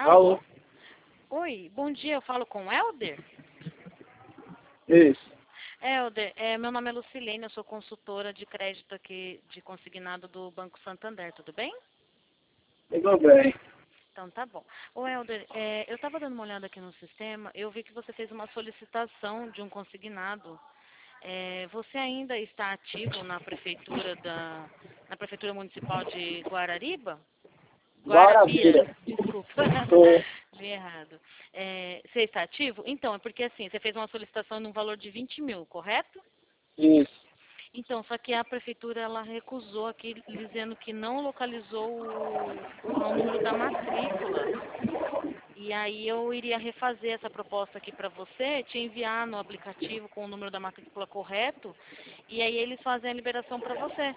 Alô? Oi, bom dia, eu falo com o Helder? Isso. Helder, meu nome é Lucilene, eu sou consultora de crédito aqui de consignado do Banco Santander, tudo bem? Tudo bem. Então tá bom. Ô Helder, eu estava dando uma olhada aqui no sistema, eu vi que você fez uma solicitação de um consignado. Você ainda está ativo na prefeitura municipal de Guarariba? Guarabira. Guarabira, desculpa, Tô. vi errado. Você está ativo? Então, é porque assim, você fez uma solicitação num valor de 20 mil, correto? Isso. Então, só que a prefeitura, ela recusou aqui, dizendo que não localizou o número da matrícula. E aí eu iria refazer essa proposta aqui para você, te enviar no aplicativo com o número da matrícula correto, e aí eles fazem a liberação para você.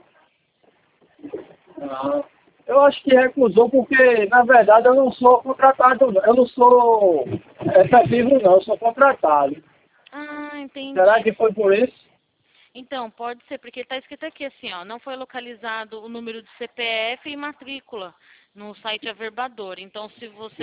Ah, eu acho que recusou porque, na verdade, eu não sou contratado, não. Eu não sou efetivo, não. Eu sou contratado. Ah, Será entendi. que foi por isso? Então, pode ser, porque está escrito aqui assim, ó, não foi localizado o número de CPF e matrícula no site Averbador. Então, se você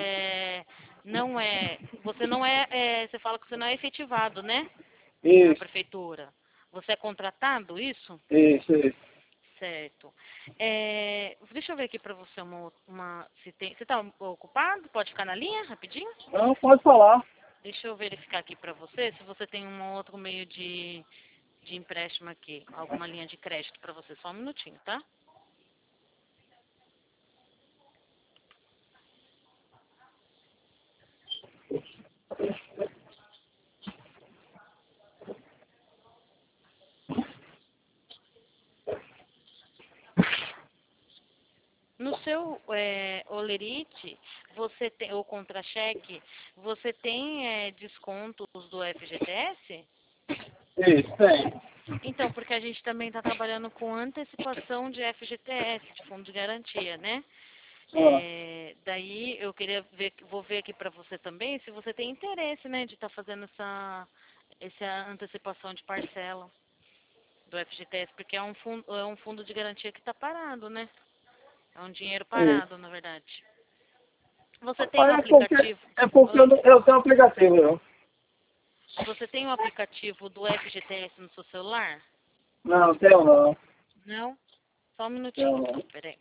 você fala que você não é efetivado, né? Na Isso. prefeitura. Você é contratado, isso? Isso. Certo. Deixa eu ver aqui pra você se tem. Você tá ocupado? Pode ficar na linha rapidinho? Não, pode falar. Deixa eu verificar aqui pra você se você tem um outro meio de empréstimo aqui, alguma linha de crédito pra você. Só um minutinho, tá? No seu Olerite, você tem, ou contra-cheque, você tem descontos do FGTS? Isso, tem. Então, porque a gente também está trabalhando com antecipação de FGTS, de fundo de garantia, né? Ah, Daí eu queria ver, vou ver aqui para você também se você tem interesse, né, de estar fazendo essa antecipação de parcela do FGTS, porque é um fundo de garantia que está parado, né? É um dinheiro isso. parado, na verdade. Você tem o Rapaz, aplicativo? é porque Oi? eu tenho aplicativo, não. Você tem o aplicativo do FGTS no seu celular? Não, tenho não. Não? Só um Tenho minutinho, então, não. peraí.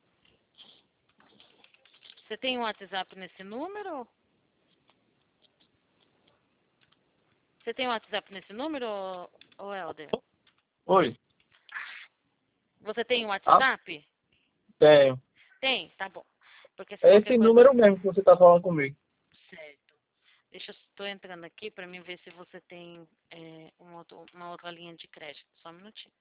Você tem um WhatsApp nesse número? Você tem um WhatsApp nesse número, ô Helder? Oi. Você tem um Ah, WhatsApp? tenho. Tem? Tá bom. Porque se É qualquer esse coisa... número mesmo que você está falando comigo. Certo. Deixa eu... Estou entrando aqui para mim ver se você tem uma outra linha de crédito. Só um minutinho.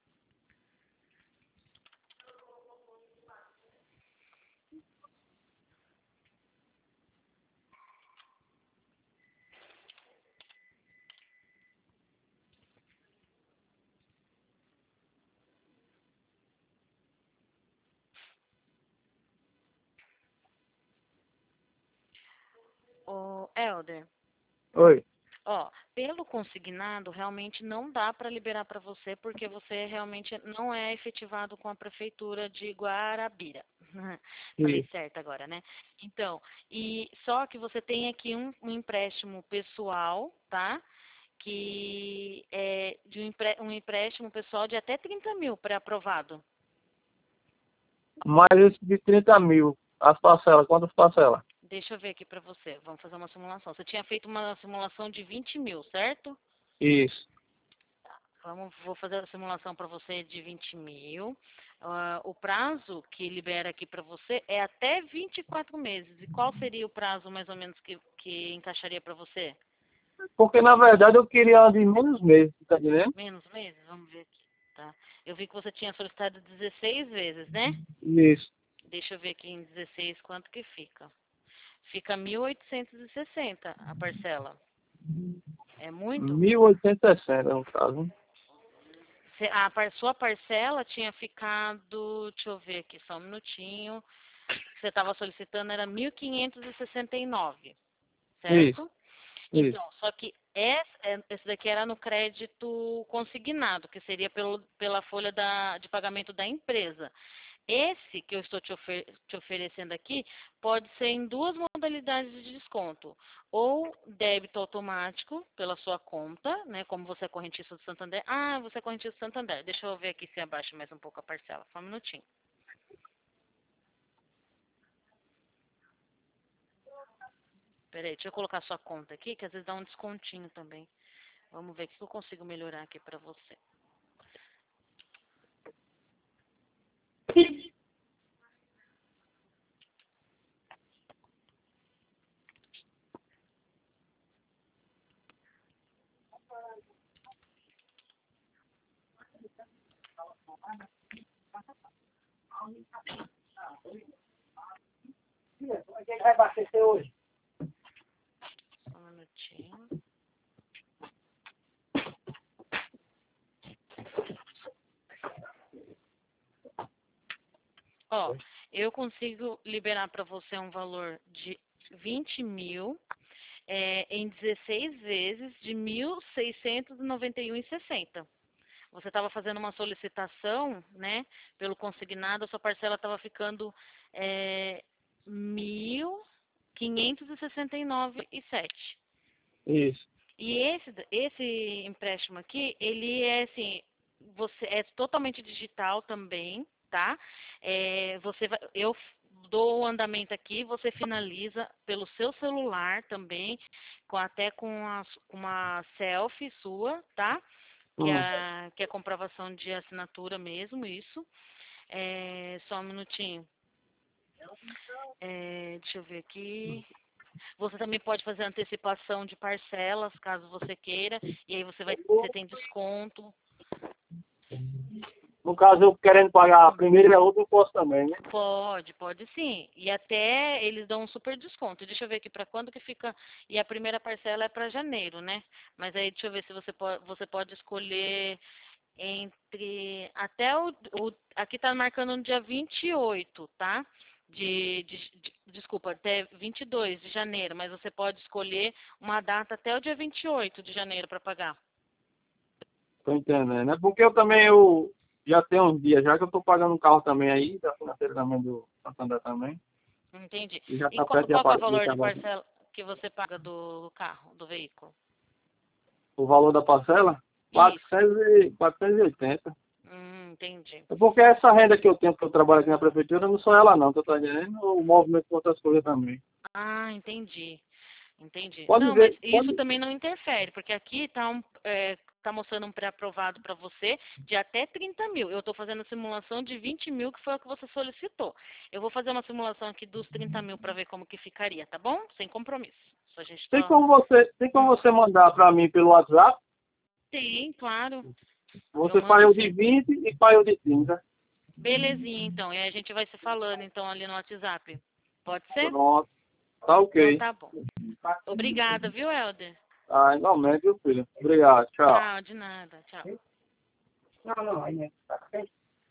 Ô, Helder, Oi. ó, pelo consignado, realmente não dá para liberar para você, porque você realmente não é efetivado com a prefeitura de Guarabira. Falei Isso. certo agora, né? Então, e só que você tem aqui um empréstimo pessoal, tá? Que é de um empréstimo pessoal de até 30 mil pré-aprovado. Mais esse de 30 mil. As parcelas, quantas parcelas? Deixa eu ver aqui para você. Vamos fazer uma simulação. Você tinha feito uma simulação de 20 mil, certo? Isso. Vou fazer a simulação para você de 20 mil. O prazo que libera aqui para você é até 24 meses. E qual seria o prazo mais ou menos que encaixaria para você? Porque na verdade eu queria de menos meses, tá entendendo? Menos meses? Vamos ver aqui, tá? Eu vi que você tinha solicitado 16 vezes, né? Isso. Deixa eu ver aqui em 16 quanto que fica. Fica 1.860 a parcela. É muito? 1860 no caso. Sua parcela tinha ficado, deixa eu ver aqui só um minutinho, que você estava solicitando era 1.569, Isso. certo? Isso. Então, só que esse daqui era no crédito consignado, que seria pela folha de pagamento da empresa. Esse que eu estou te oferecendo aqui pode ser em duas modalidades de desconto. Ou débito automático pela sua conta, né? Como você é correntista do Santander. Ah, você é correntista do Santander. Deixa eu ver aqui se abaixa mais um pouco a parcela. Só um minutinho. Peraí, deixa eu colocar a sua conta aqui, que às vezes dá um descontinho também. Vamos ver o que eu consigo melhorar aqui pra você. Quem vai abastecer hoje? Só um minutinho. Ó, eu consigo liberar para você um valor de 20 mil em 16 vezes de 1.691,60. Você estava fazendo uma solicitação, né, pelo consignado, a sua parcela estava ficando 1.569,07. Isso. E esse empréstimo aqui, ele é assim, você é totalmente digital também, tá? Eu dou o andamento aqui, você finaliza pelo seu celular também, até com uma selfie sua, tá? Que é comprovação de assinatura mesmo, isso. Só um minutinho. Deixa eu ver aqui. Você também pode fazer antecipação de parcelas, caso você queira, e aí você tem desconto. No caso, eu querendo pagar a primeira e a outra, eu posso também, né? Pode sim. E até eles dão um super desconto. Deixa eu ver aqui para quando que fica. E a primeira parcela é para janeiro, né? Mas aí deixa eu ver se você pode escolher entre. Até aqui tá marcando no dia 28, tá? Desculpa, até 22 de janeiro, mas você pode escolher uma data até o dia 28 de janeiro para pagar. Tô entendendo. É porque eu já tenho uns dias já que eu tô pagando um carro também aí, da financeira também do Santander também. Entendi. E já E tá qual perto que é o de valor de acabar. parcela que você paga do carro, do veículo? O valor da parcela? Isso. 480. Entendi. É porque essa renda que eu tenho, que eu trabalho aqui na prefeitura, não sou ela não, tô entendendo o movimento com outras coisas também. Ah, entendi. Entendi. Pode Não, mas ver, isso também não interfere, porque aqui tá mostrando um pré-aprovado para você de até 30 mil. Eu estou fazendo a simulação de 20 mil, que foi o que você solicitou. Eu vou fazer uma simulação aqui dos 30 mil para ver como que ficaria, tá bom? Sem compromisso. A gente tem como você mandar para mim pelo WhatsApp? Tem, claro. Eu Você faz mando o de sim. 20 e faz o de 30. Belezinha, então. E aí a gente vai se falando, então, ali no WhatsApp. Pode ser? Pronto. Tá Então ok. tá bom. Obrigada, viu, Helder? Ah, igualmente, viu, filho? Obrigado. Tchau. Tchau, de nada. Tchau. Não, não, aí, né?